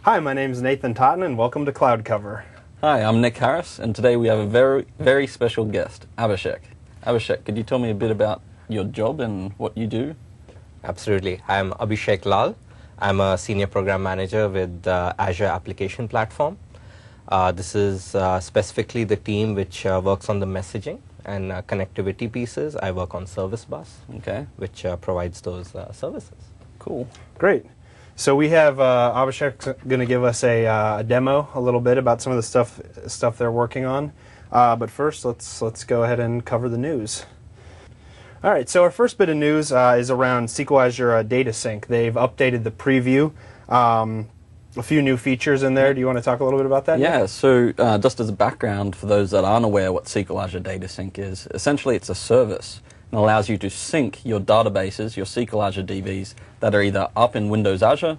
Hi, my name is Nathan Totten, and welcome to Cloud Cover. Hi, I'm Nick Harris, and today we have a very special guest, Abhishek. Abhishek, could you tell me a bit about your job and what you do? Absolutely. I'm Abhishek Lal. I'm a senior program manager with Azure Application Platform. This is specifically the team which works on the messaging and connectivity pieces. I work on Service Bus, which provides those services. Cool. Great. So we have Abhishek going to give us a demo a little bit about some of the stuff they're working on. But first, let's go ahead and cover the news. All right, so our first bit of news is around SQL Azure Data Sync. They've updated the preview, a few new features in there. Do you want to talk a little bit about that? Yeah, so just as a background for those that aren't aware what SQL Azure Data Sync is, essentially it's a service and allows you to sync your databases, your SQL Azure DBs, that are either up in Windows Azure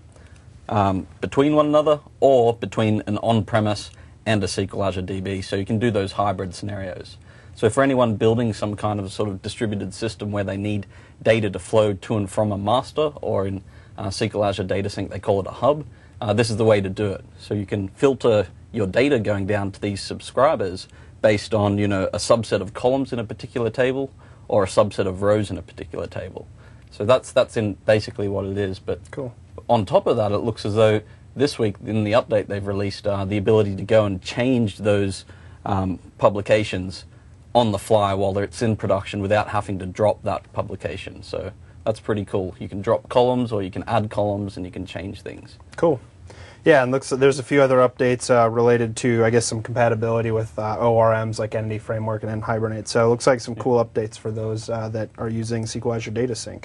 between one another or between an on-premise and a SQL Azure DB, so you can do those hybrid scenarios. So for anyone building some kind of sort of distributed system where they need data to flow to and from a master, or in SQL Azure Data Sync they call it a hub, this is the way to do it. So you can filter your data going down to these subscribers based on, a subset of columns in a particular table or a subset of rows in a particular table. So that's in basically what it is. But cool. On top of that, it looks as though this week in the update they've released the ability to go and change those publications on the fly while it's in production without having to drop that publication. So that's pretty cool. You can drop columns or you can add columns and you can change things. Cool. Yeah, and there's a few other updates related to, I guess, some compatibility with ORMs like Entity Framework and then Hibernate. So it looks like some cool updates for those that are using SQL Azure Data Sync.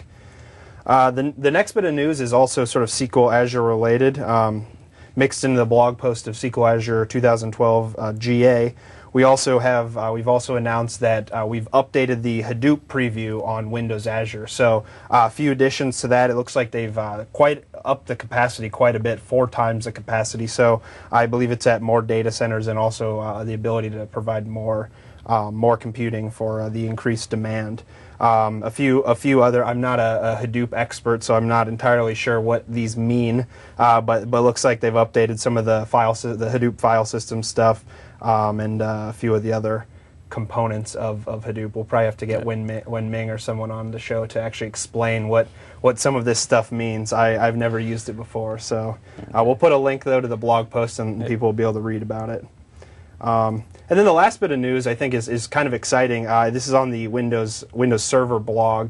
The next bit of news is also sort of SQL Azure related, mixed into the blog post of SQL Azure 2012 GA. We've also announced that we've updated the Hadoop preview on Windows Azure. So a few additions to that. It looks like they've quite upped the capacity quite a bit, 4 times the capacity. So I believe it's at more data centers and also the ability to provide more computing for the increased demand. A few other. I'm not a Hadoop expert, so I'm not entirely sure what these mean. But it looks like they've updated some of the Hadoop file system stuff. And a few of the other components of Hadoop. We'll probably have to get Wen Ming or someone on the show to actually explain what some of this stuff means. I've never used it before, so we'll put a link though to the blog post and people will be able to read about it. And then the last bit of news I think is kind of exciting. This is on the Windows Server blog.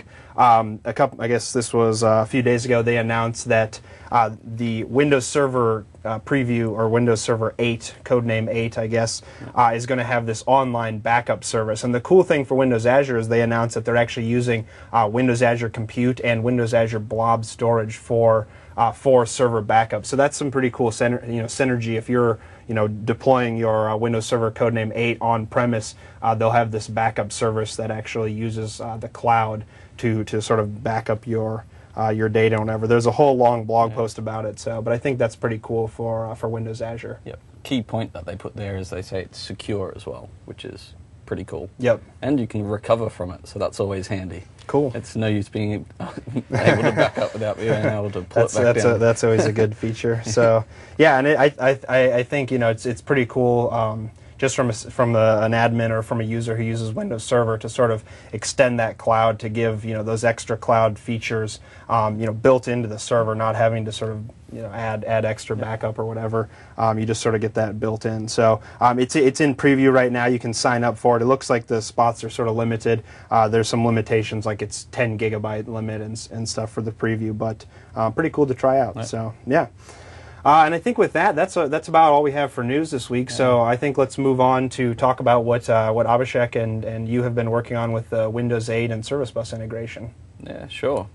I guess this was a few days ago. They announced that the Windows Server preview, or Windows Server 8, codename 8, I guess, is going to have this online backup service. And the cool thing for Windows Azure is they announced that they're actually using Windows Azure Compute and Windows Azure Blob Storage for server backup. So that's some pretty cool synergy. If you're deploying your Windows Server codename 8 on premise, they'll have this backup service that actually uses the cloud to sort of back up your data and whatever. There's a whole long blog post about it. But I think that's pretty cool for Windows Azure. Yep. Key point that they put there is they say it's secure as well, which is pretty cool. Yep. And you can recover from it, so that's always handy. Cool. It's no use being able to back up without being able to pull it back down. That's always a good feature. So yeah, and I think it's pretty cool. Just from an admin or from a user who uses Windows Server to sort of extend that cloud to give those extra cloud features built into the server, not having to sort of add extra backup or whatever. You just sort of get that built in. So it's in preview right now. You can sign up for it. It looks like the spots are sort of limited. There's some limitations, like it's 10 gigabyte limit and stuff for the preview, but pretty cool to try out. Right. So yeah. And I think with that's about all we have for news this week. So I think let's move on to talk about what Abhishek and you have been working on with Windows 8 and Service Bus integration. Yeah, sure.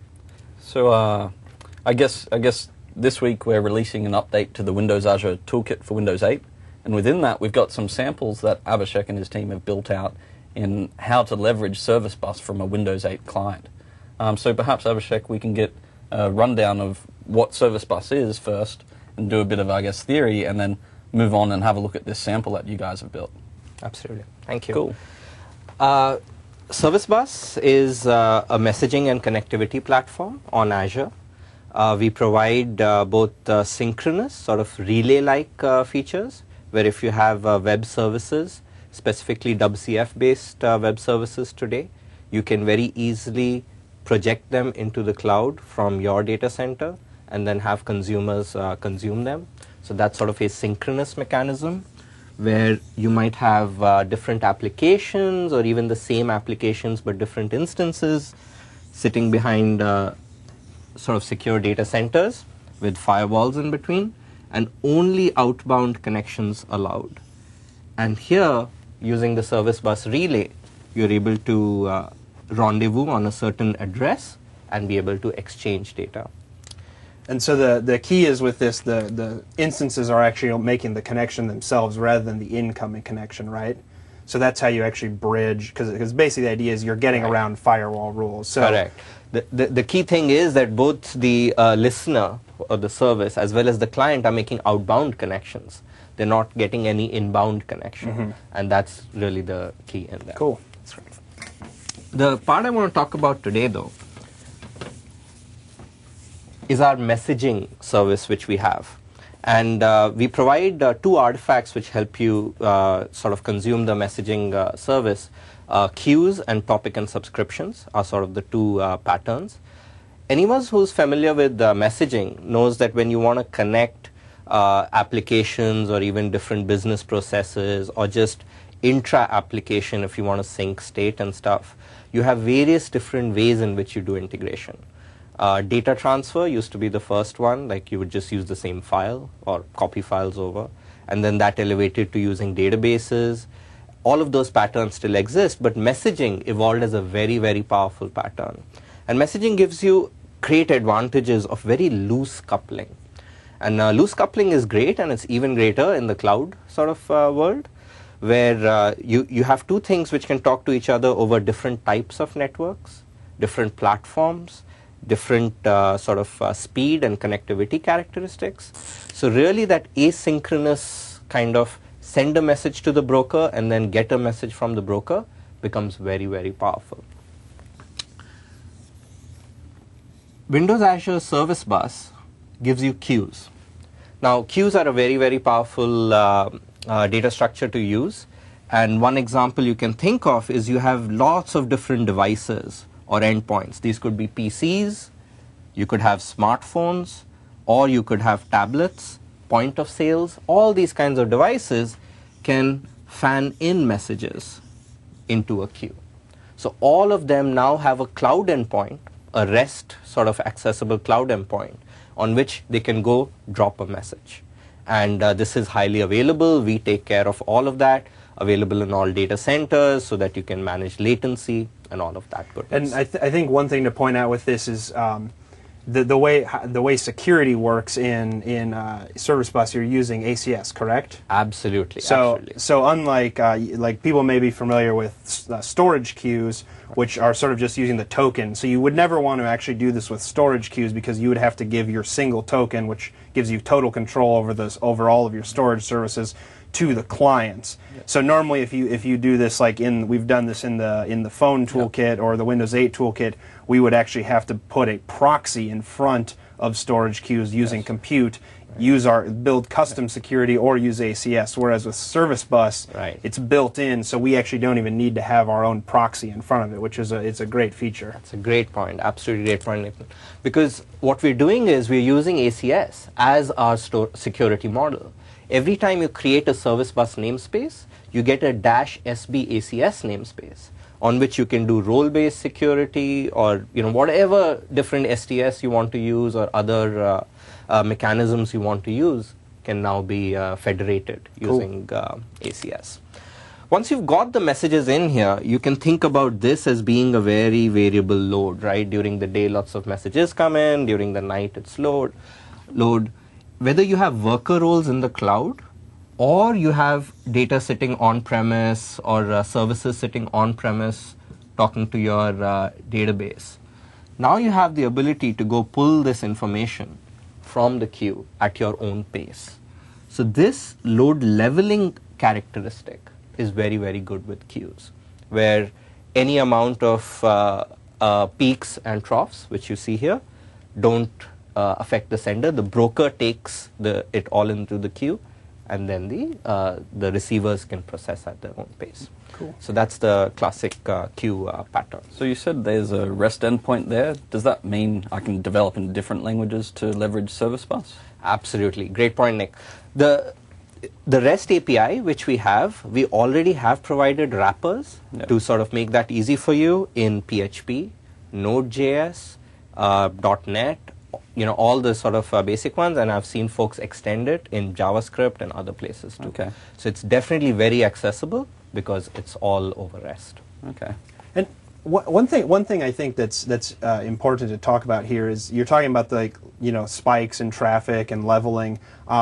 So I guess this week we're releasing an update to the Windows Azure Toolkit for Windows 8, and within that we've got some samples that Abhishek and his team have built out in how to leverage Service Bus from a Windows 8 client. So perhaps, Abhishek, we can get a rundown of what Service Bus is first, and do a bit of, I guess, theory, and then move on and have a look at this sample that you guys have built. Absolutely. Thank you. Cool. Service Bus is a messaging and connectivity platform on Azure. We provide both synchronous, sort of relay-like features, where if you have web services, specifically WCF-based web services today, you can very easily project them into the cloud from your data center and then have consumers consume them. So that's sort of a synchronous mechanism where you might have different applications or even the same applications but different instances sitting behind sort of secure data centers with firewalls in between and only outbound connections allowed. And here, using the service bus relay, you're able to rendezvous on a certain address and be able to exchange data. And so the key is with this, the instances are actually making the connection themselves rather than the incoming connection, right? So that's how you actually bridge, because basically the idea is you're getting around firewall rules. So correct. The key thing is that both the listener or the service as well as the client are making outbound connections. They're not getting any inbound connection. And that's really the key in that. Cool. The part I want to talk about today, though, is our messaging service which we have. And we provide two artifacts which help you sort of consume the messaging service. Queues and topic and subscriptions are sort of the two patterns. Anyone who's familiar with messaging knows that when you want to connect applications or even different business processes or just intra-application, if you want to sync state and stuff, you have various different ways in which you do integration. Data transfer used to be the first one, like you would just use the same file or copy files over, and then that elevated to using databases. All of those patterns still exist, but messaging evolved as a very, very powerful pattern. And messaging gives you great advantages of very loose coupling. And loose coupling is great, and it's even greater in the cloud sort of world, where you have two things which can talk to each other over different types of networks, different platforms, different sort of speed and connectivity characteristics. So really that asynchronous kind of send a message to the broker and then get a message from the broker becomes very, very powerful. Windows Azure Service Bus gives you queues. Now, queues are a very, very powerful data structure to use. And one example you can think of is you have lots of different devices or endpoints. These could be PCs, you could have smartphones, or you could have tablets, point of sales. All these kinds of devices can fan in messages into a queue. So all of them now have a cloud endpoint, a REST sort of accessible cloud endpoint on which they can go drop a message. And this is highly available. We take care of all of that, available in all data centers so that you can manage latency and all of that goodness. And I think one thing to point out with this is the way security works in Service Bus. You're using ACS, correct? Absolutely. So absolutely. so unlike like people may be familiar with storage queues, which are sort of just using the token. So you would never want to actually do this with storage queues because you would have to give your single token, which gives you total control over all of your storage services, to the clients. Yep. So normally if you do this like we've done this in the phone toolkit or the Windows 8 toolkit, we would actually have to put a proxy in front of storage queues using compute, build custom security or use ACS, whereas with Service Bus, it's built in, so we actually don't even need to have our own proxy in front of it, which is it's a great feature. That's a great point, absolutely great point, Nathan. Because what we're doing is we're using ACS as our security model. Every time you create a Service Bus namespace, you get a -SB ACS namespace on which you can do role-based security or whatever different STS you want to use or other mechanisms you want to use can now be federated using ACS. Once you've got the messages in here, you can think about this as being a very variable load, right? During the day, lots of messages come in. During the night, it's load. Whether you have worker roles in the cloud or you have data sitting on-premise or services sitting on-premise talking to your database, now you have the ability to go pull this information from the queue at your own pace. So this load leveling characteristic is very, very good with queues, where any amount of peaks and troughs, which you see here, don't affect the sender. The broker takes it all into the queue, and then the receivers can process at their own pace. Cool. So that's the classic queue pattern. So you said there's a REST endpoint there. Does that mean I can develop in different languages to leverage Service Bus? Absolutely. Great point, Nick. The REST API, which we already have provided wrappers to sort of make that easy for you in PHP, Node.js, .NET, all the sort of basic ones, and I've seen folks extend it in JavaScript and other places too. Okay. So it's definitely very accessible because it's all over REST. Okay. And one thing I think that's important to talk about here is you're talking about the spikes in traffic and leveling.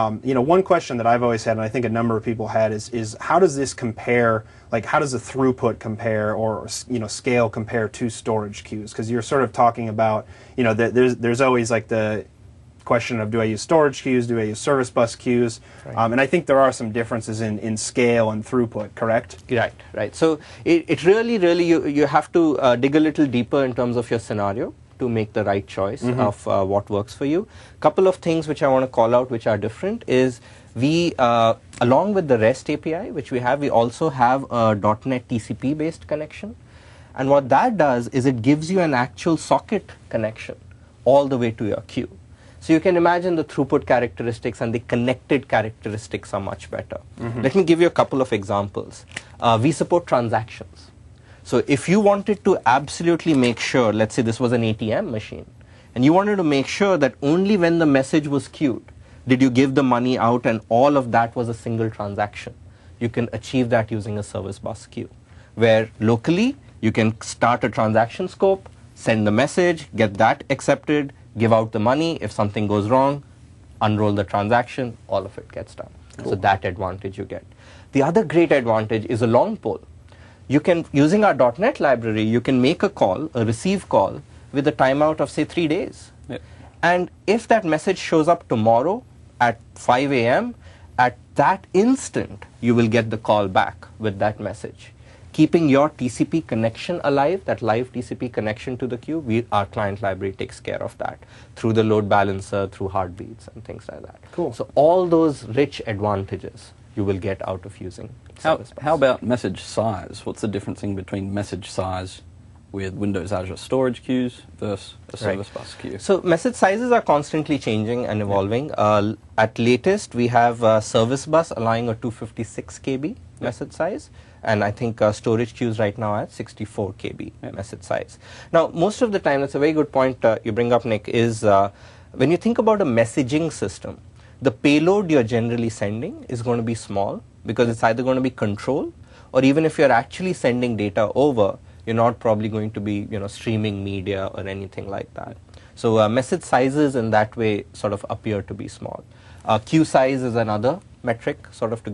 One question that I've always had, and I think a number of people had, is how does this compare? Like, how does the throughput compare, or scale compare to storage queues? Because you're sort of talking about there's always like the question of, do I use storage queues, do I use service bus queues? Right. And I think there are some differences in scale and throughput, correct? Right. So it really, you have to dig a little deeper in terms of your scenario to make the right choice of what works for you. Couple of things which I want to call out which are different is we, along with the REST API, which we also have a .NET TCP based connection. And what that does is it gives you an actual socket connection all the way to your queue. So you can imagine the throughput characteristics and the connected characteristics are much better. Let me give you a couple of examples. We support transactions. So if you wanted to absolutely make sure, let's say this was an ATM machine, and you wanted to make sure that only when the message was queued did you give the money out and all of that was a single transaction, you can achieve that using a service bus queue, where locally you can start a transaction scope, send the message, get that accepted, give out the money. If something goes wrong, unroll the transaction, all of it gets done. Cool. So that advantage you get. The other great advantage is a long pole. You can, using our .NET library, you can make a receive call with a timeout of say 3 days. Yep. And if that message shows up tomorrow at 5 a.m., at that instant, you will get the call back with that message. Keeping your TCP connection alive, that live TCP connection to the queue, our client library takes care of that through the load balancer, through heartbeats and things like that. Cool. So all those rich advantages you will get out of using Service Bus. How about message size? What's the difference between message size with Windows Azure storage queues versus a Service Bus queue? So message sizes are constantly changing and evolving. At latest, we have Service Bus allowing a 256 KB message size. And I think storage queues right now at 64 KB message size. Now, most of the time, that's a very good point you bring up, Nick, is when you think about a messaging system, the payload you're generally sending is going to be small because it's either going to be control, or even if you're actually sending data over, you're not probably going to be streaming media or anything like that. So message sizes in that way sort of appear to be small. Queue size is another metric sort of to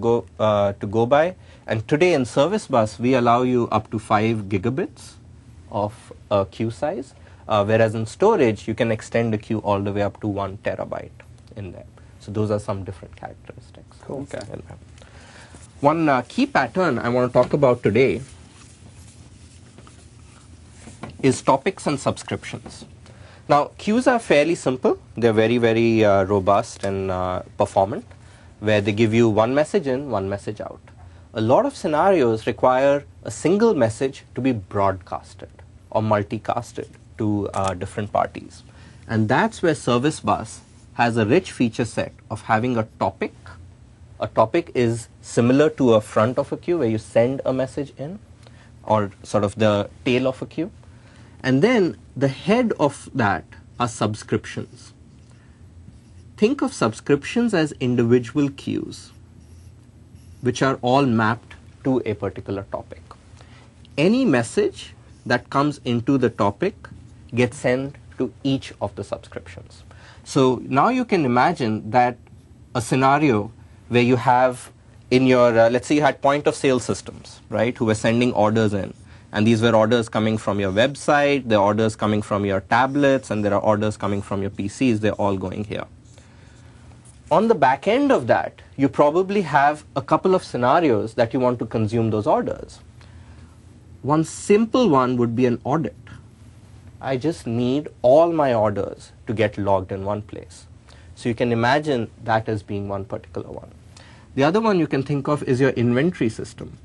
go by. And today in Service Bus, we allow you up to 5 gigabits of queue size, whereas in storage, you can extend the queue all the way up to 1 terabyte in there. So those are some different characteristics. Cool. Okay. One key pattern I want to talk about today is topics and subscriptions. Now, queues are fairly simple. They're very, very robust and performant, where they give you one message in, one message out. A lot of scenarios require a single message to be broadcasted or multicasted to different parties. And that's where Service Bus has a rich feature set of having a topic. A topic is similar to a front of a queue where you send a message in, or sort of the tail of a queue. And then the head of that are subscriptions. Think of subscriptions as individual queues, which are all mapped to a particular topic. Any message that comes into the topic gets sent to each of the subscriptions. So now you can imagine that a scenario where you have in your, let's say you had point of sale systems, right, who were sending orders in. And these were orders coming from your website, there are orders coming from your tablets, and there are orders coming from your PCs. They're all going here. On the back end of that, you probably have a couple of scenarios that you want to consume those orders. One simple one would be an audit. I just need all my orders to get logged in one place. So you can imagine that as being one particular one. The other one you can think of is your inventory system.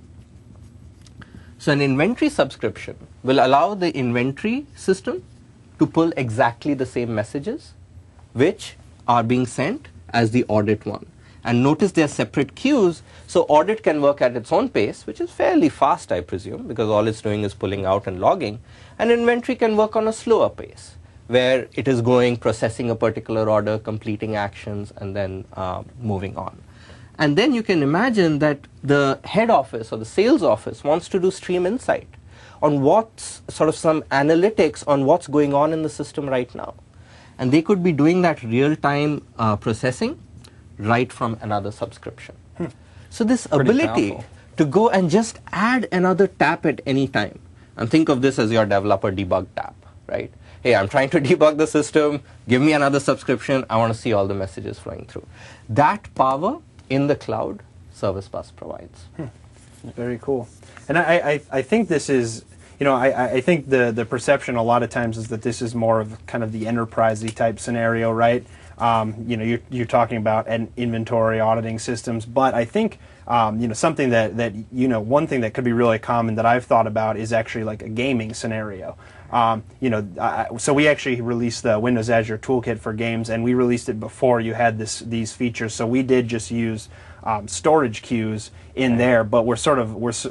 So an inventory subscription will allow the inventory system to pull exactly the same messages which are being sent as the audit one. And notice they are separate queues, so audit can work at its own pace, which is fairly fast, I presume, because all it's doing is pulling out and logging. And inventory can work on a slower pace, where it is going, processing a particular order, completing actions, and then moving on. And then you can imagine that the head office or the sales office wants to do stream insight on what's sort of some analytics on what's going on in the system right now. And they could be doing that real-time processing right from another subscription. So this ability to go and just add another tab at any time, and think of this as your developer debug tab, right? Hey, I'm trying to debug the system, give me another subscription, I want to see all the messages flowing through. That power in the cloud, Service Bus provides. Very cool. And I think this is, you know, I think the perception a lot of times is that this is more of kind of the enterprise-y type scenario, right? You know, you're talking about an inventory auditing systems, but I think you know, something that you know, one thing that could be really common that I've thought about is actually like a gaming scenario. You know, so we actually released the Windows Azure Toolkit for games, and we released it before you had these features. So we did just use storage queues in there, but we sort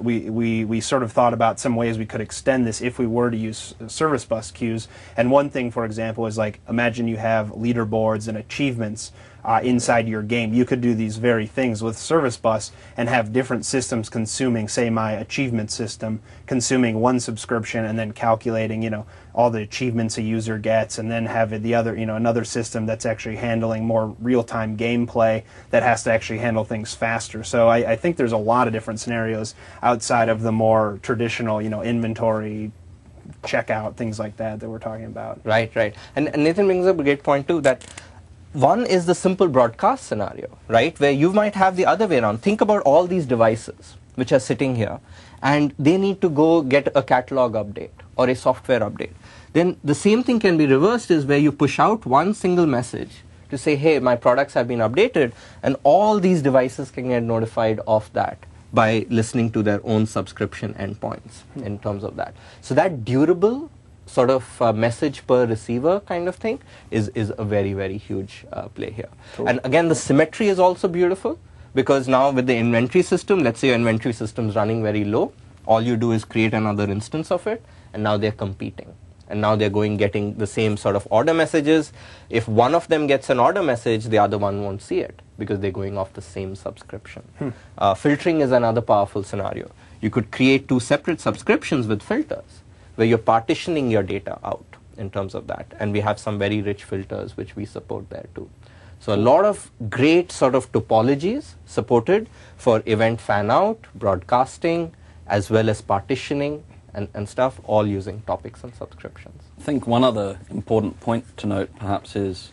of thought about some ways we could extend this if we were to use Service Bus queues. And one thing, for example, is like, imagine you have leaderboards and achievements inside your game. You could do these very things with Service Bus and have different systems consuming, say, my achievement system consuming one subscription and then calculating, you know, all the achievements a user gets, and then have the other, you know, another system that's actually handling more real-time gameplay that has to actually handle things faster. So I think there's a lot of different scenarios outside of the more traditional, you know, inventory, checkout, things like that we're talking about. Right, right. And Nathan brings up a great point too, that one is the simple broadcast scenario, right, where you might have the other way around. Think about all these devices which are sitting here, and they need to go get a catalog update or a software update. Then the same thing can be reversed, is where you push out one single message to say, hey, my products have been updated, and all these devices can get notified of that by listening to their own subscription endpoints in terms of that. So that durable sort of message per receiver kind of thing is a very, very huge play here. Cool. And again, the symmetry is also beautiful, because now with the inventory system, let's say your inventory system is running very low, all you do is create another instance of it, and now they're competing. And now they're getting the same sort of order messages. If one of them gets an order message, the other one won't see it, because they're going off the same subscription. Filtering is another powerful scenario. You could create two separate subscriptions with filters, where you're partitioning your data out in terms of that. And we have some very rich filters which we support there too. So a lot of great sort of topologies supported for event fan out, broadcasting, as well as partitioning and stuff, all using topics and subscriptions. I think one other important point to note perhaps is,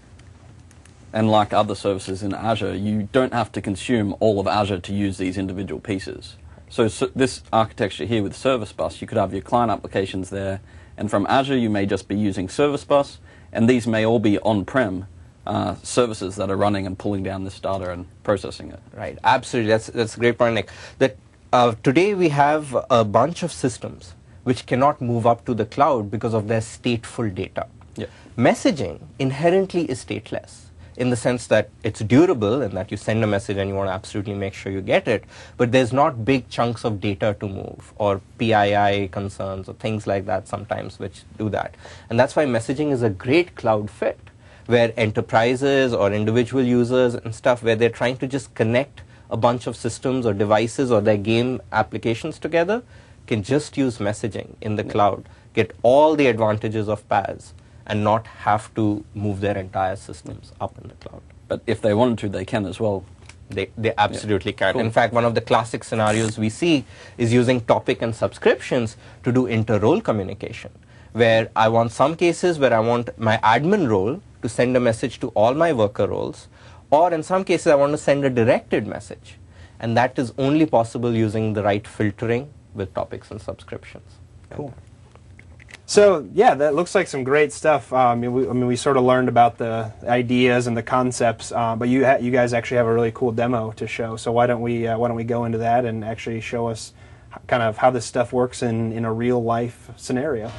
and like other services in Azure, you don't have to consume all of Azure to use these individual pieces. So this architecture here with Service Bus, you could have your client applications there, and from Azure you may just be using Service Bus, and these may all be on-prem services that are running and pulling down this data and processing it. Right, absolutely. That's a great point, Nick. That today we have a bunch of systems which cannot move up to the cloud because of their stateful data. Yeah. Messaging inherently is stateless, in the sense that it's durable and that you send a message and you want to absolutely make sure you get it, but there's not big chunks of data to move, or PII concerns or things like that sometimes which do that. And that's why messaging is a great cloud fit, where enterprises or individual users and stuff, where they're trying to just connect a bunch of systems or devices or their game applications together, can just use messaging in the cloud, get all the advantages of PaaS, and not have to move their entire systems up in the cloud. But if they wanted to, they can as well. They absolutely can. Cool. In fact, one of the classic scenarios we see is using topic and subscriptions to do inter-role communication, where I want some cases where I want my admin role to send a message to all my worker roles, or in some cases I want to send a directed message. And that is only possible using the right filtering with topics and subscriptions. Cool. So yeah, that looks like some great stuff. We sort of learned about the ideas and the concepts, but you guys actually have a really cool demo to show. So why don't we go into that and actually show us kind of how this stuff works in a real life scenario.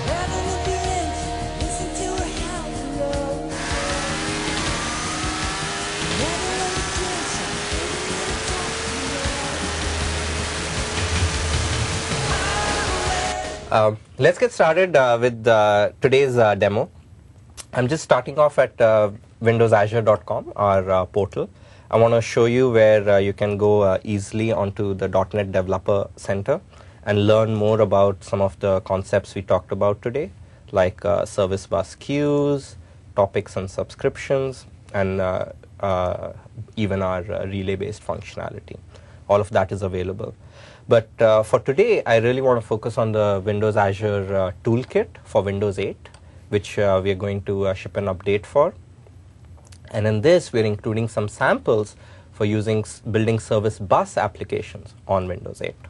Let's get started with today's demo. I'm just starting off at windowsazure.com, our portal. I want to show you where you can go easily onto the .NET Developer Center and learn more about some of the concepts we talked about today, like service bus queues, topics and subscriptions, and even our relay-based functionality. All of that is available. But for today, I really want to focus on the Windows Azure Toolkit for Windows 8, which we are going to ship an update for. And in this, we're including some samples for building service bus applications on Windows 8.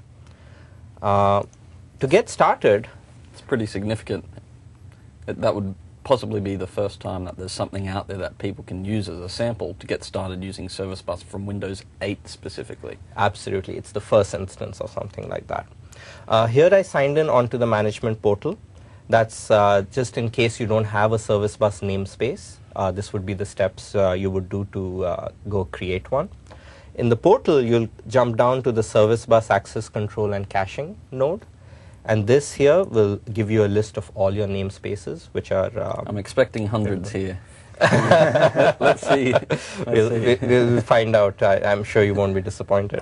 To get started, it's pretty significant. That would possibly be the first time that there's something out there that people can use as a sample to get started using Service Bus from Windows 8 specifically. Absolutely. It's the first instance or something like that. Here I signed in onto the management portal. That's just in case you don't have a Service Bus namespace. This would be the steps you would do to go create one. In the portal, you'll jump down to the Service Bus access control and caching node. And this here will give you a list of all your namespaces, which are... I'm expecting hundreds here. Let's see. We'll find out. I'm sure you won't be disappointed.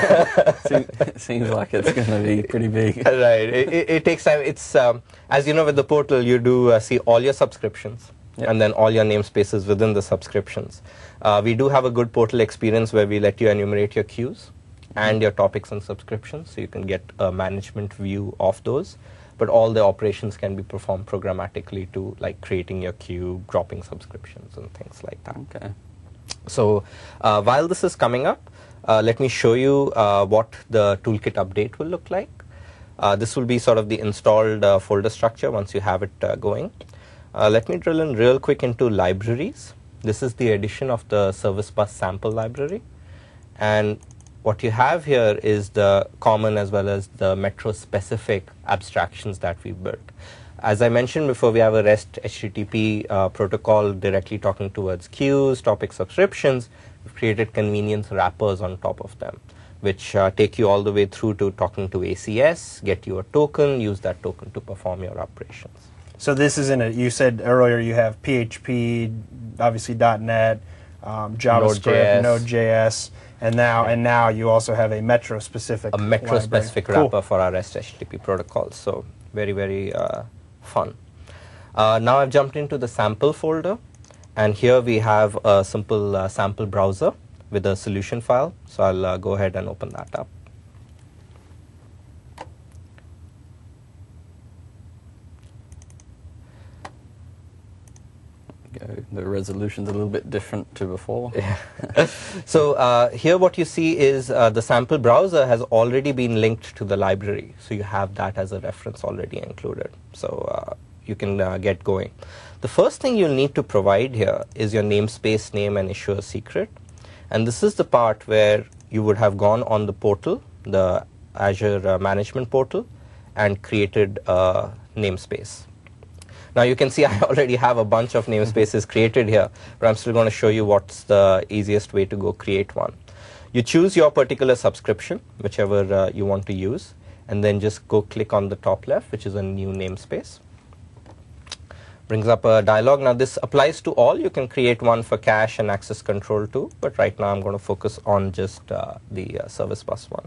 Seems like it's going to be pretty big. Right. It takes time. It's as you know, with the portal, you do see all your subscriptions. Yep. And then all your namespaces within the subscriptions. We do have a good portal experience where we let you enumerate your queues and your topics and subscriptions, so you can get a management view of those. But all the operations can be performed programmatically to, like, creating your queue, dropping subscriptions, and things like that. Okay. So while this is coming up, let me show you what the toolkit update will look like. This will be sort of the installed folder structure once you have it going. Let me drill in real quick into libraries. This is the addition of the Service Bus sample library. And what you have here is the common as well as the Metro-specific abstractions that we've built. As I mentioned before, we have a REST HTTP protocol directly talking towards queues, topic subscriptions. We've created convenience wrappers on top of them, which take you all the way through to talking to ACS, get you a token, use that token to perform your operations. So this is you said earlier you have PHP, obviously .NET, JavaScript, Node.js. And now you also have a Metro-specific wrapper for our REST HTTP protocol. So very, very fun. Now I've jumped into the sample folder, and here we have a simple sample browser with a solution file. So I'll go ahead and open that up. The resolution's a little bit different to before. Yeah. So here what you see is the sample browser has already been linked to the library. So you have that as a reference already included. So you can get going. The first thing you'll need to provide here is your namespace name and issuer secret. And this is the part where you would have gone on the portal, the Azure management portal, and created a namespace. Now you can see I already have a bunch of namespaces created here, but I'm still going to show you what's the easiest way to go create one. You choose your particular subscription, whichever you want to use, and then just go click on the top left, which is a new namespace. Brings up a dialog. Now this applies to all. You can create one for cache and access control too, but right now I'm going to focus on just the Service Bus one.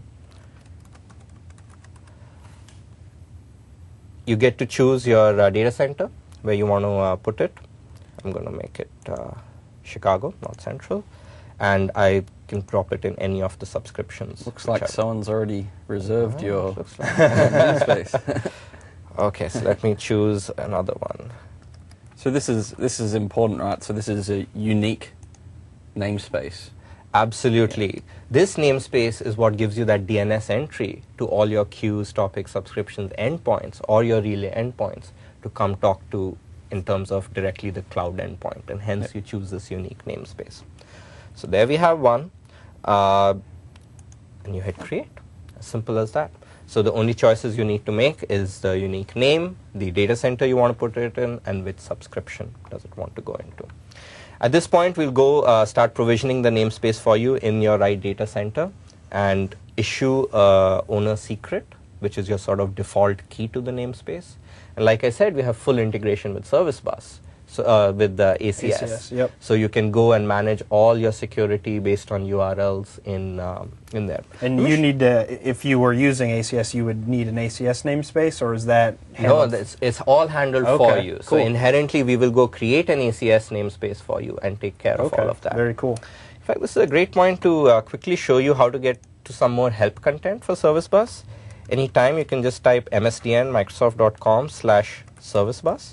You get to choose your data center where you want to put it. I'm going to make it Chicago, not Central. And I can drop it in any of the subscriptions. Looks like someone's already reserved your namespace. Okay, so let me choose another one. So this is important, right? So this is a unique namespace. Absolutely. Yeah. This namespace is what gives you that DNS entry to all your queues, topics, subscriptions, endpoints, or your relay endpoints. to come talk to in terms of directly the cloud endpoint, and hence you choose this unique namespace. So there we have one, and you hit create. As simple as that. So the only choices you need to make is the unique name, the data center you want to put it in, and which subscription does it want to go into. At this point, we'll go start provisioning the namespace for you in your right data center and issue owner secret, which is your sort of default key to the namespace. And like I said, we have full integration with Service Bus, so, with the ACS. Yep. So you can go and manage all your security based on URLs in there. And you need to, if you were using ACS, you would need an ACS namespace, or is that handled? No, it's all handled for you. So cool. inherently, we will go create an ACS namespace for you and take care of all of that. Very cool. In fact, this is a great point to quickly show you how to get to some more help content for Service Bus. Anytime you can just type msdn microsoft.com/servicebus,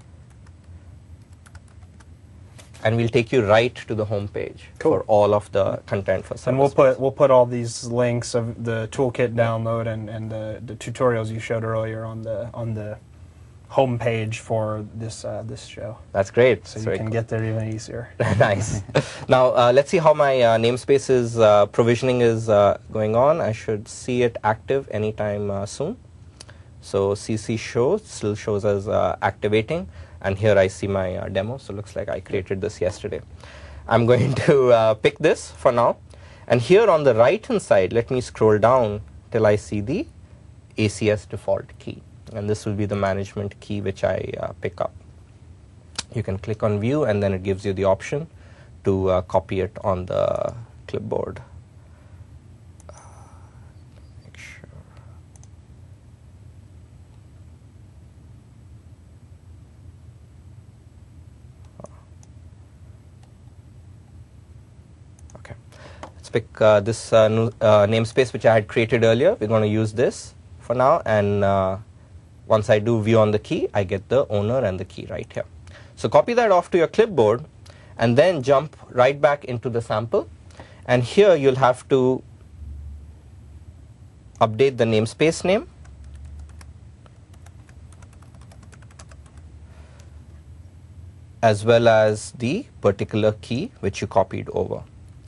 and we'll take you right to the home page for all of the content for Service And we'll put all these links of the toolkit download and the tutorials you showed earlier on the home page for this this show. That's great. So you can get there even easier. Nice. Now let's see how my namespace's provisioning is going on. I should see it active anytime soon. So CC show still shows as activating, and here I see my demo. So it looks like I created this yesterday. I'm going to pick this for now, and here on the right hand side, let me scroll down till I see the ACS default key. And this will be the management key which I pick up. You can click on view, and then it gives you the option to copy it on the clipboard. Make sure. Okay. Let's pick this new namespace which I had created earlier. We're going to use this for now, and once I do view on the key, I get the owner and the key right here. So copy that off to your clipboard, and then jump right back into the sample. And here you'll have to update the namespace name, as well as the particular key which you copied over.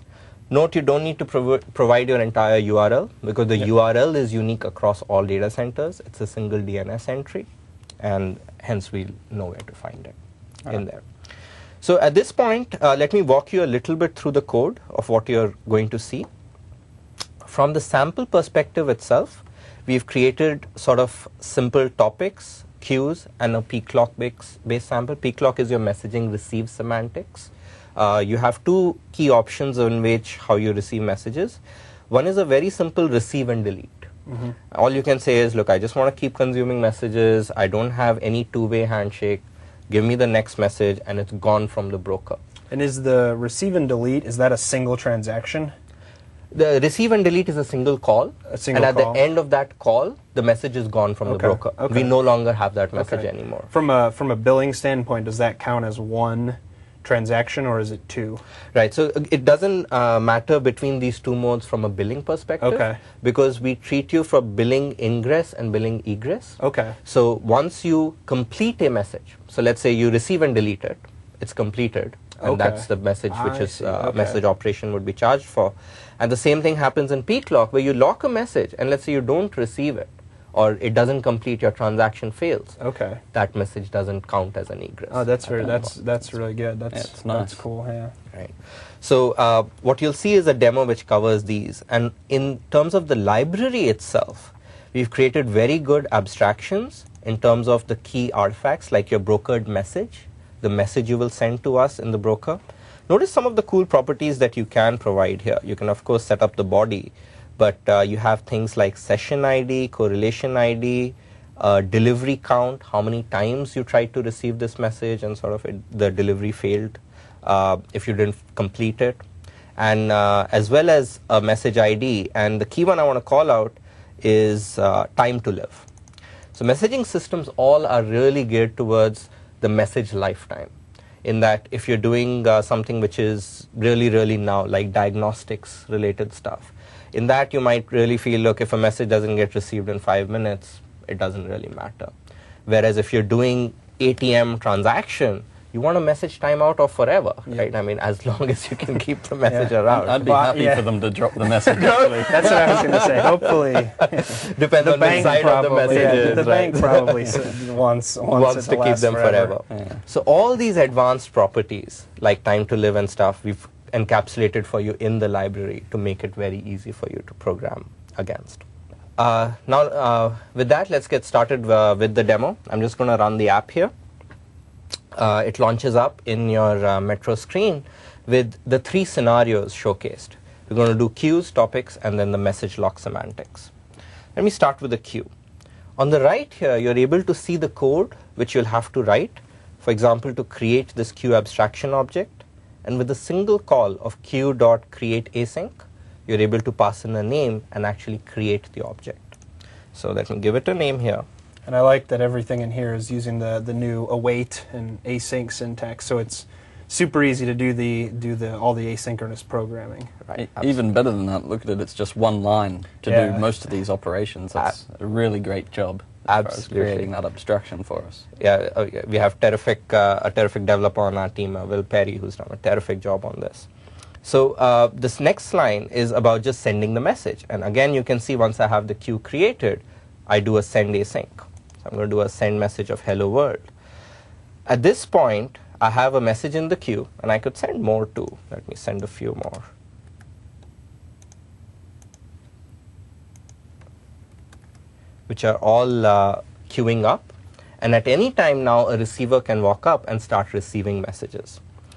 Note you don't need to provide your entire URL, because the URL is unique across all data centers. It's a single DNS entry, and hence we'll know where to find it in there. So at this point, let me walk you a little bit through the code of what you're going to see. From the sample perspective itself, we've created sort of simple topics, queues, and a pclock-based sample. Pclock is your messaging receive semantics. You have two key options in which how you receive messages. One is a very simple receive and delete. All you can say is, look, I just want to keep consuming messages. I don't have any two-way handshake. Give me the next message, and it's gone from the broker. And is the receive and delete, is that a single transaction? The receive and delete is a single call. And at the end of that call, the message is gone from the broker. We no longer have that message anymore. From a billing standpoint, does that count as one transaction, or is it two? Right, so it doesn't matter between these two modes from a billing perspective, because we treat you for billing ingress and billing egress. So once you complete a message, so let's say you receive and delete it, it's completed, and that's the message which is message operation would be charged for. And the same thing happens in pclock, where you lock a message, and let's say you don't receive it, or it doesn't complete, your transaction fails. That message doesn't count as an egress. Oh, that's really good. That's nice. That's cool. Yeah. Right. So what you'll see is a demo which covers these. And in terms of the library itself, we've created very good abstractions in terms of the key artifacts, like your brokered message, the message you will send to us in the broker. Notice some of the cool properties that you can provide here. You can, of course, set up the body, but you have things like session ID, correlation ID, delivery count, how many times you tried to receive this message and sort of the delivery failed if you didn't complete it, and as well as a message ID. And the key one I want to call out is time to live. So messaging systems all are really geared towards the message lifetime, in that if you're doing something which is really now, like diagnostics related stuff, in that you might really feel, look, if a message doesn't get received in 5 minutes, it doesn't really matter. Whereas if you're doing ATM transaction, you want a message timeout of forever, right? I mean, as long as you can keep the message around. I'd be happy for them to drop the message. Actually. That's what I was going to say. Hopefully, Depends on the side of the message is, the bank probably wants to keep them forever. Yeah. So all these advanced properties, like time to live and stuff, we've encapsulated for you in the library to make it very easy for you to program against. Now, with that, let's get started with the demo. I'm just going to run the app here. It launches up in your Metro screen with the 3 scenarios showcased. We're going to do queues, topics, and then the message lock semantics. Let me start with the queue. On the right here, you're able to see the code which you'll have to write, for example, to create this queue abstraction object. And with a single call of queue.createAsync, you're able to pass in a name and actually create the object. So let me give it a name here. And I like that everything in here is using the new await and async syntax, so it's super easy to do all the asynchronous programming. Right. Even better than that, look at it, it's just one line to do most of these operations. That's a really great job as far as creating that abstraction for us. Yeah, we have a terrific developer on our team, Will Perry, who's done a terrific job on this. So this next line is about just sending the message. And again, you can see once I have the queue created, I do a send async. So I'm going to do a send message of hello world. At this point, I have a message in the queue, and I could send more too. Let me send a few more. Which are all queuing up. And at any time now, a receiver can walk up and start receiving messages.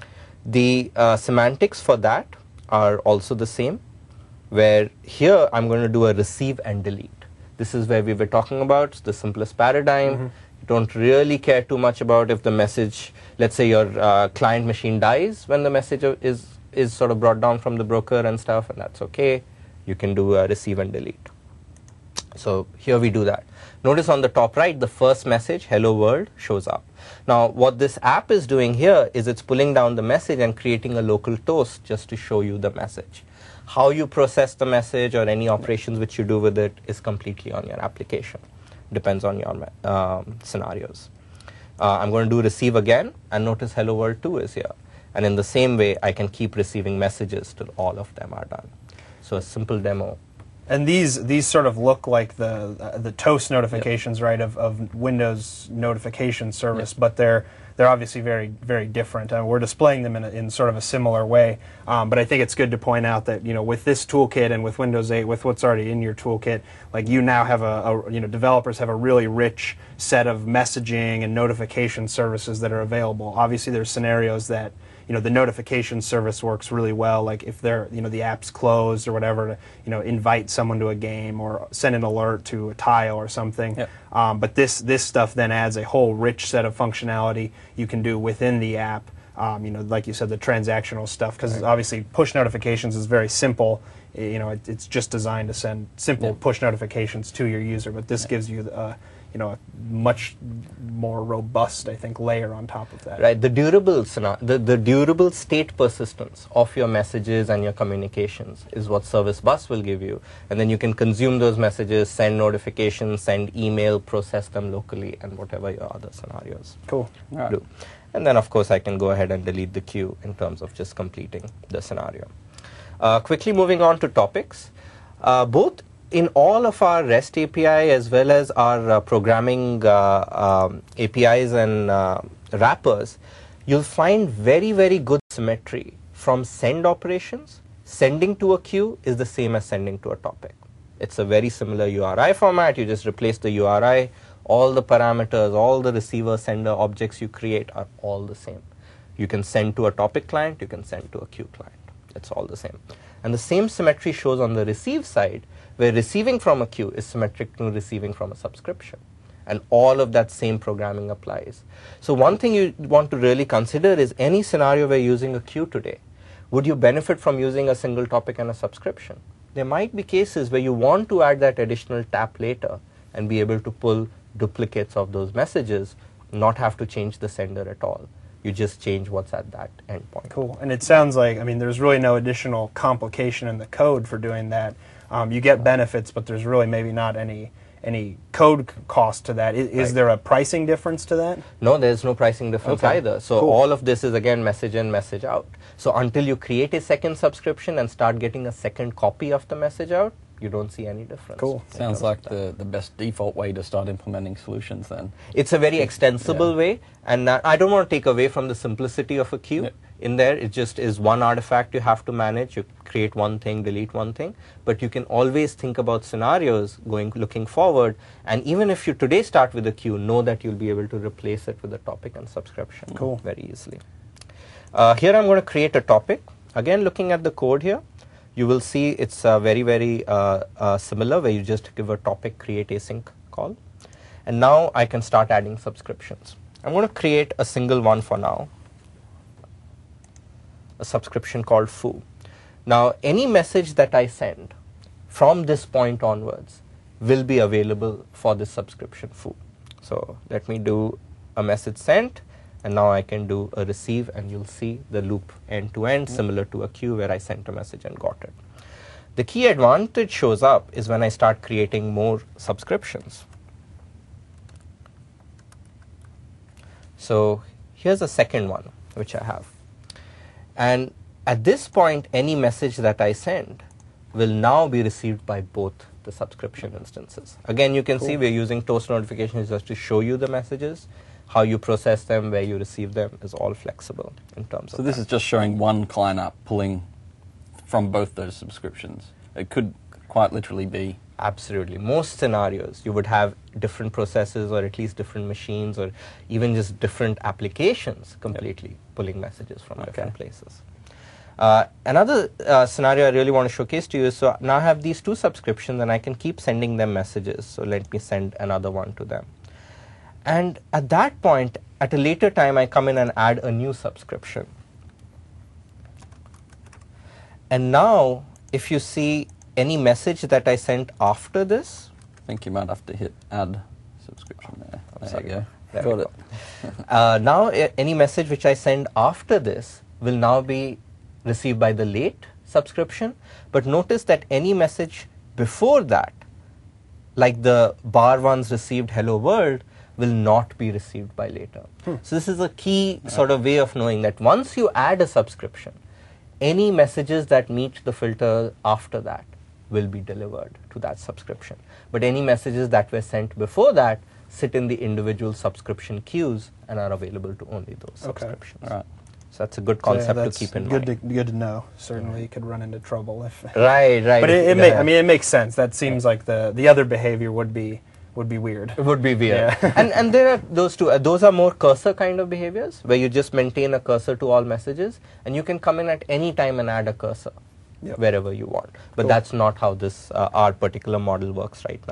The semantics for that are also the same, where here I'm going to do a receive and delete. This is where we were talking about the simplest paradigm. You don't really care too much about if the message, let's say your client machine dies when the message is sort of brought down from the broker and stuff, and that's okay. You can do a receive and delete. So here we do that. Notice on the top right, the first message, hello world, shows up. Now, what this app is doing here is it's pulling down the message and creating a local toast just to show you the message. How you process the message or any operations which you do with it is completely on your application. Depends on your scenarios. I'm going to do receive again, and notice hello world 2 is here. And in the same way, I can keep receiving messages till all of them are done. So a simple demo. And these sort of look like the toast notifications, right, of Windows notification service, but they're obviously very, very different. We're displaying them in sort of a similar way, but I think it's good to point out that with this toolkit and with Windows 8, with what's already in your toolkit, like you now have developers have a really rich set of messaging and notification services that are available. Obviously, there's scenarios that the notification service works really well, like if they're, the app's closed or whatever, to, invite someone to a game or send an alert to a tile or something. Yep. But this stuff then adds a whole rich set of functionality you can do within the app. Like you said, the transactional stuff, because obviously push notifications is very simple. It's just designed to send simple push notifications to your user, but this gives you a much more robust, I think, layer on top of that. Right. The durable state persistence of your messages and your communications is what Service Bus will give you, and then you can consume those messages, send notifications, send email, process them locally, and whatever your other scenarios do. And then, of course, I can go ahead and delete the queue in terms of just completing the scenario. Quickly moving on to topics. Both in all of our REST API as well as our programming APIs and wrappers, you'll find very, very good symmetry from send operations. Sending to a queue is the same as sending to a topic. It's a very similar URI format. You just replace the URI. All the parameters, all the receiver sender objects you create are all the same. You can send to a topic client, you can send to a queue client. It's all the same. And the same symmetry shows on the receive side, where receiving from a queue is symmetric to receiving from a subscription. And all of that same programming applies. So one thing you want to really consider is any scenario where you're using a queue today, would you benefit from using a single topic and a subscription? There might be cases where you want to add that additional tap later and be able to pull duplicates of those messages, not have to change the sender at all. You just change what's at that endpoint. Cool. And it sounds like, there's really no additional complication in the code for doing that. You get benefits, but there's really maybe not any any code cost to that. Is there a pricing difference to that? No, there's no pricing difference either. So Cool. all of this is again message in, message out. So until you create a second subscription and start getting a second copy of the message out, you don't see any difference. Cool. Sounds like the best default way to start implementing solutions then. It's a very extensible way, and I don't want to take away from the simplicity of a queue. Yeah. In there, it just is one artifact you have to manage. You create one thing, delete one thing, but you can always think about scenarios looking forward. And even if you today start with a queue, know that you'll be able to replace it with a topic and subscription Cool. very easily. Here I'm going to create a topic. Again, looking at the code here, you will see it's very, very similar, where you just give a topic create async call. And now I can start adding subscriptions. I'm going to create a single one for now, a subscription called foo. Now, any message that I send from this point onwards will be available for this subscription foo. So let me do a message sent, and now I can do a receive, and you'll see the loop end to end, similar to a queue where I sent a message and got it. The key advantage shows up is when I start creating more subscriptions. So here's a second one which I have. And at this point, any message that I send will now be received by both the subscription instances. Again, you can see we're using toast notifications just to show you the messages. How you process them, where you receive them is all flexible in terms of So this that. is just showing one client app pulling from both those subscriptions. It could quite literally be. Absolutely. Most scenarios, you would have different processes, or at least different machines, or even just different applications completely pulling messages from different places. Another scenario I really want to showcase to you is, so now I have these two subscriptions and I can keep sending them messages. So let me send another one to them. And at that point, at a later time, I come in and add a new subscription. And now, if you see any message that I sent after this, I think you might have to hit add subscription there. There you go. There Got we it. go. Now, any message which I send after this will now be received by the late subscription. But notice that any message before that, like the bar ones received hello world, will not be received by later. So this is a key sort of way of knowing that once you add a subscription, any messages that meet the filter after that will be delivered to that subscription. But any messages that were sent before that sit in the individual subscription queues and are available to only those subscriptions. All right. So that's a good concept that's to keep in good mind. good to know. Certainly, you could run into trouble if. Right. But it makes sense. That seems like the other behavior would be weird. It would be weird. Yeah. and there are those two. Those are more cursor kind of behaviors, where you just maintain a cursor to all messages, and you can come in at any time and add a cursor wherever you want. But Cool. that's not how this our particular model works right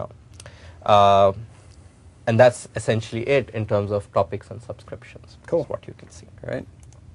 now. And that's essentially it in terms of topics and subscriptions. Cool. That's what you can see. Great.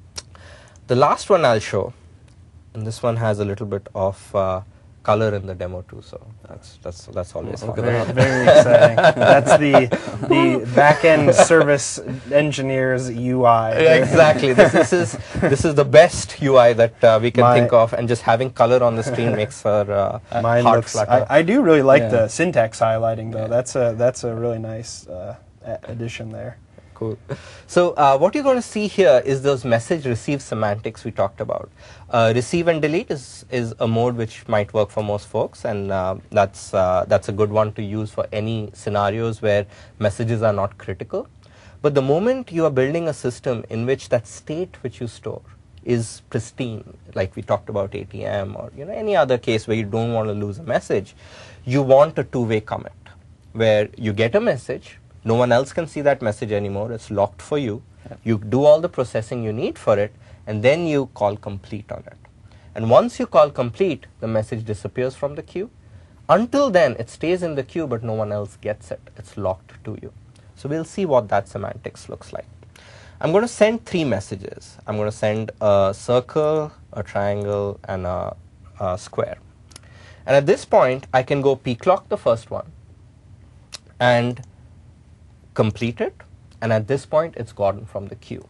The last one I'll show, and this one has a little bit of color in the demo too, so that's always Look fun. at that. Very exciting. That's the back-end service engineers UI. Exactly. This is the best UI that we can think of, and just having color on the screen makes our Mine heart looks. flutter. I do really like Yeah. the syntax highlighting though. That's a really nice addition there. Cool. So what you're going to see here is those message receive semantics we talked about. Receive and delete is a mode which might work for most folks, and that's a good one to use for any scenarios where messages are not critical. But the moment you are building a system in which that state which you store is pristine, like we talked about ATM or any other case where you don't want to lose a message, you want a two-way commit where you get a message. No one else can see that message anymore. It's locked for you. You do all the processing you need for it, and then you call complete on it. And once you call complete, the message disappears from the queue. Until then, it stays in the queue, but no one else gets it. It's locked to you. So we'll see what that semantics looks like. I'm going to send 3 messages. I'm going to send a circle, a triangle, and a square. And at this point, I can go pclock the first one and complete it, and at this point it's gone from the queue.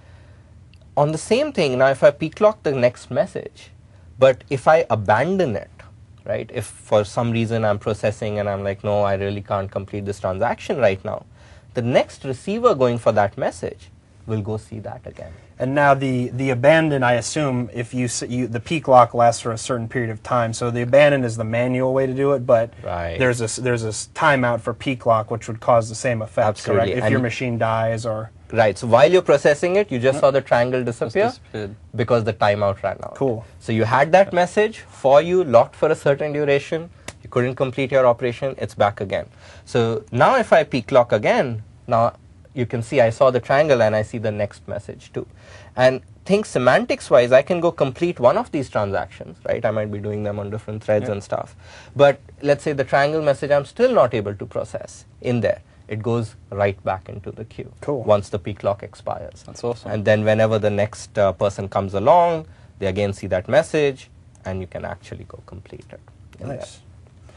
On the same thing, now if I pclock the next message, but if I abandon it, right? If for some reason I'm processing and I'm like, no, I really can't complete this transaction right now, the next receiver going for that message will go see that again. And now the abandon, I assume, if the peak lock lasts for a certain period of time. So the abandon is the manual way to do it, but Right. there's a timeout for peak lock, which would cause the same effect, Absolutely. correct? If And your machine dies or... Right. So while you're processing it, you just saw the triangle disappear disappeared. because the timeout ran out. Cool. So you had that message for you, locked for a certain duration. You couldn't complete your operation. It's back again. So now if I peak lock again, now you can see I saw the triangle and I see the next message too. And think semantics wise, I can go complete one of these transactions, right? I might be doing them on different threads and stuff. But let's say the triangle message I'm still not able to process in there. It goes right back into the queue Cool. once the peak lock expires. That's awesome. And then whenever the next person comes along, they again see that message and you can actually go complete it. in there. Nice.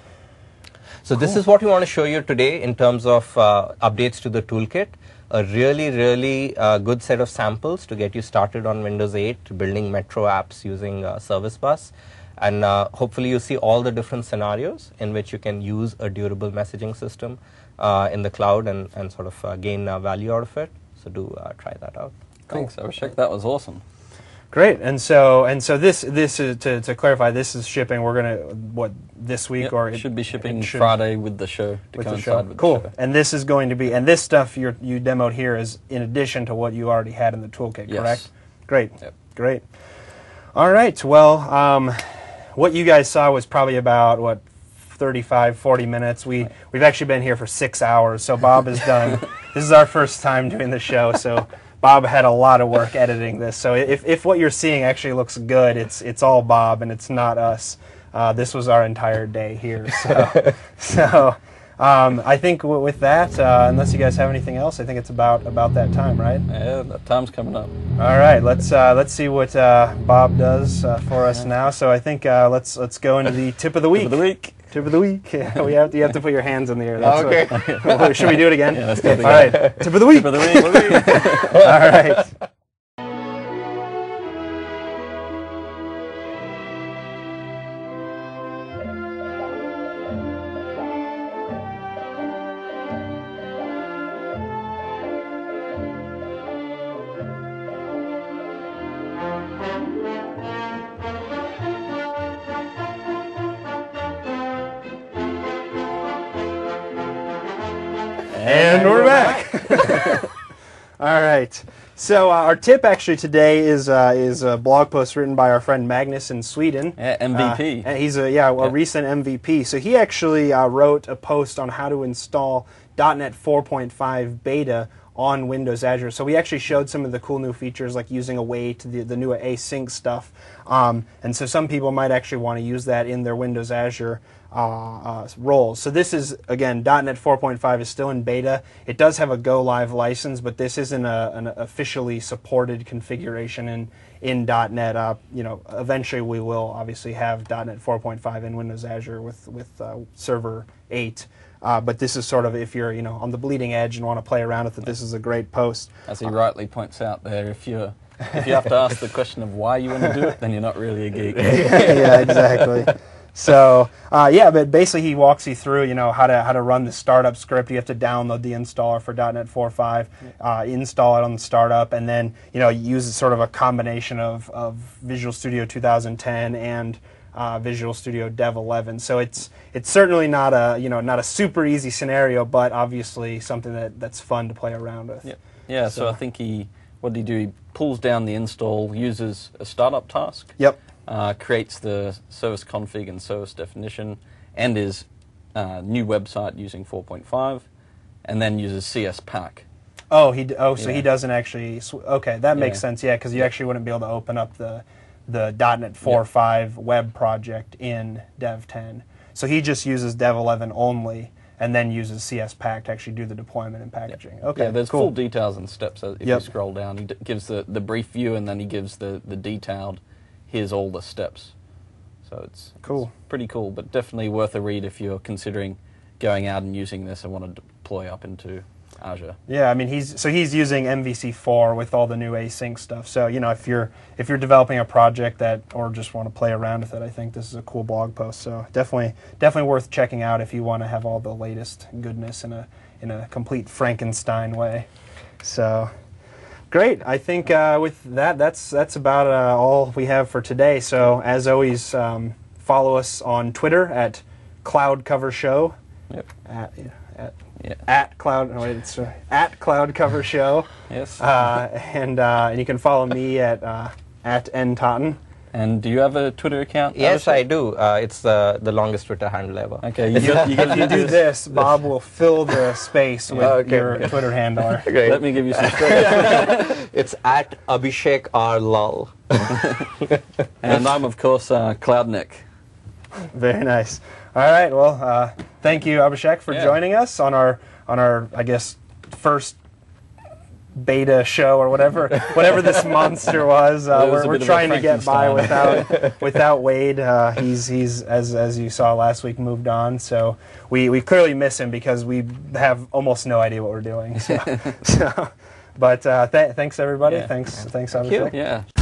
So this is what we want to show you today in terms of updates to the toolkit. A really, really good set of samples to get you started on Windows 8, building Metro apps using Service Bus. And hopefully you see all the different scenarios in which you can use a durable messaging system in the cloud and sort of gain value out of it. So do try that out. Thanks, Abhishek. That was awesome. Great. And so this is to clarify, this is shipping. We're gonna this week Yep, or it should be shipping it should- Friday with the show to with the coincide show. with Cool. the show. And this is going to be, and this stuff you demoed here is in addition to what you already had in the toolkit, Yes. correct? Great. Yep. Great. All right. Well, what you guys saw was probably about 35, 40 minutes. We've actually been here for 6 hours. So Bob is done. This is our first time doing the show. So Bob had a lot of work editing this. So if what you're seeing actually looks good, it's all Bob and it's not us. This was our entire day here. So I think with that, unless you guys have anything else, I think it's about that time, right? Yeah, that time's coming up. All right, let's see what Bob does for us now. So I think let's go into the tip of the week. Tip of the week. Tip of the week. Yeah, you have to put your hands in the air. That's Okay. what- should we do it again? Yeah, let's do it All again. right. Tip of the week. Tip of the week. All right. And we're back. All right. So our tip actually today is a blog post written by our friend Magnus in Sweden. Yeah, MVP. And he's a recent MVP. So he actually wrote a post on how to install .NET 4.5 beta on Windows Azure. So we actually showed some of the cool new features like using await, the new async stuff. And so some people might actually want to use that in their Windows Azure roles. So this is, again, .NET 4.5 is still in beta. It does have a Go Live license, but this isn't an officially supported configuration in .NET. Eventually we will obviously have .NET 4.5 in Windows Azure with Server 8. But this is sort of, if you're on the bleeding edge and want to play around with it, this is a great post. As he rightly points out there, if you have to ask the question of why you want to do it, then you're not really a geek. Yeah, exactly. So but basically he walks you through how to run the startup script. You have to download the installer for .NET 4.5, install it on the startup, and then use sort of a combination of Visual Studio 2010 and Visual Studio Dev 11. So it's certainly not a super easy scenario, but obviously something that's fun to play around with. Yeah. So I think what did he do? He pulls down the install, uses a startup task. Yep. Creates the service config and service definition, and his new website using 4.5, and then uses CSPack. So he Yeah. doesn't actually. Okay, that makes Yeah. sense. Yeah, because you actually wouldn't be able to open up the .NET 4.5 web project in Dev 10. So he just uses Dev 11 only, and then uses CSPack to actually do the deployment and packaging. Okay, Yeah, there's cool. full details and steps if you Yep. scroll down. He gives the brief view, and then he gives the detailed, here's all the steps. So it's pretty cool, but definitely worth a read if you're considering going out and using this and want to deploy up into Azure. Yeah, I mean he's using MVC4 with all the new async stuff. So if you're developing a project that or just want to play around with it, I think this is a cool blog post. So definitely worth checking out if you want to have all the latest goodness in a complete Frankenstein way. So great. I think with that's about all we have for today. So as always, follow us on Twitter at Cloud Cover Show. Yep. At Cloud. No, it's at Cloud Cover Show. Yes. And you can follow me at ntotten. And do you have a Twitter account? Yes, Abhishek? I do. It's the longest Twitter handle ever. Okay. If you do this, Bob will fill the space with your Twitter handle. Great. Let me give you some credit. It's at Abhishek R. Lal. And I'm, of course, CloudNick. Very nice. All right. Well, thank you, Abhishek, for joining us on our I guess first beta show or whatever this monster was. We're trying to get by without Wade. He's as you saw last week moved on. So we clearly miss him because we have almost no idea what we're doing. So but thanks everybody. Yeah. Thanks Abhishek. Yeah.